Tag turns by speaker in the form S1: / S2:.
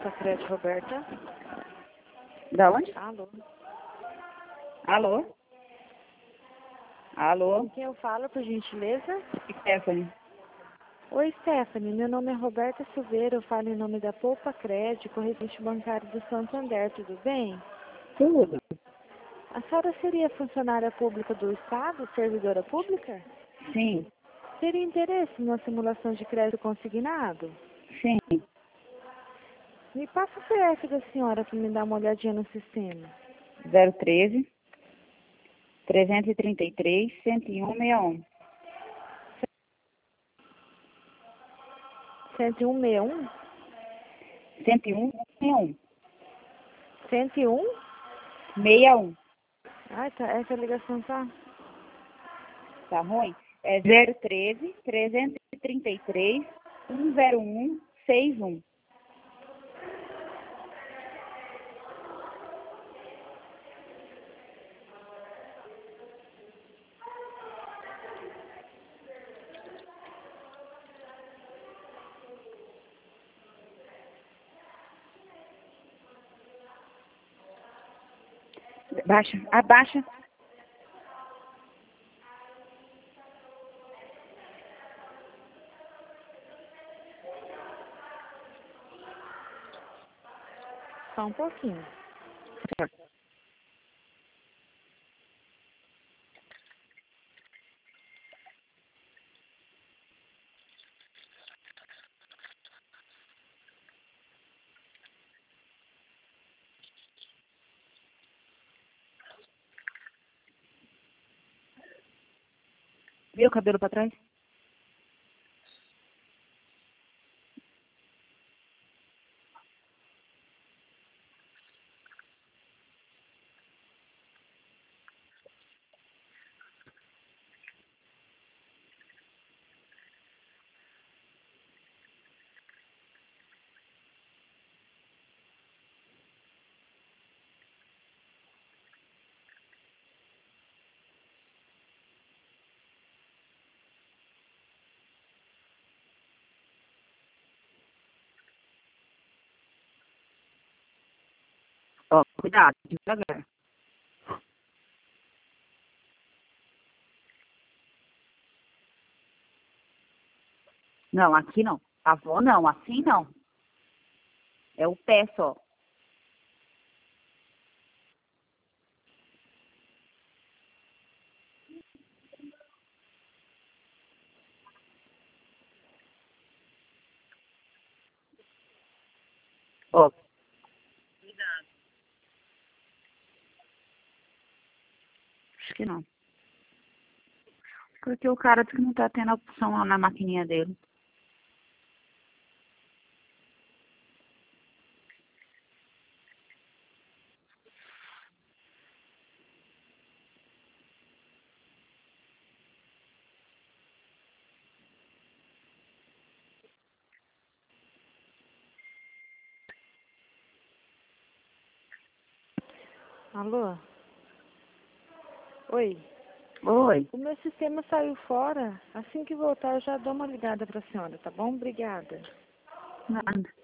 S1: Poupa Crédito, Roberta.
S2: Da onde?
S1: Alô.
S2: Alô? Alô?
S1: Com quem eu falo, por gentileza?
S2: Stephanie.
S1: Oi, Stephanie. Meu nome é Roberta Silveira. Eu falo em nome da Poupa Crédito, correspondente bancário do Santander. Tudo bem?
S2: Tudo.
S1: A senhora seria funcionária pública do Estado, servidora pública?
S2: Sim.
S1: Teria interesse numa simulação de crédito consignado?
S2: Sim.
S1: Me passa o CF da senhora para me dar uma olhadinha no sistema.
S2: 013 333 101
S1: 10161?
S2: 61 61
S1: 101?
S2: 61.
S1: Ai, tá, essa ligação tá...
S2: Tá ruim? É 013 333 101 61. Abaixa, abaixa.
S1: Só um pouquinho.
S2: Viu o cabelo pra trás? Ó, cuidado, devagar. Não, aqui não. Avó não, assim não. É o pé só. Ó. Cuidado. Acho que não. Porque o cara diz que não tá tendo a opção lá na maquininha dele.
S1: Alô? Oi.
S2: Oi.
S1: O meu sistema saiu fora. Assim que voltar, eu já dou uma ligada pra senhora, tá bom? Obrigada.
S2: Nada.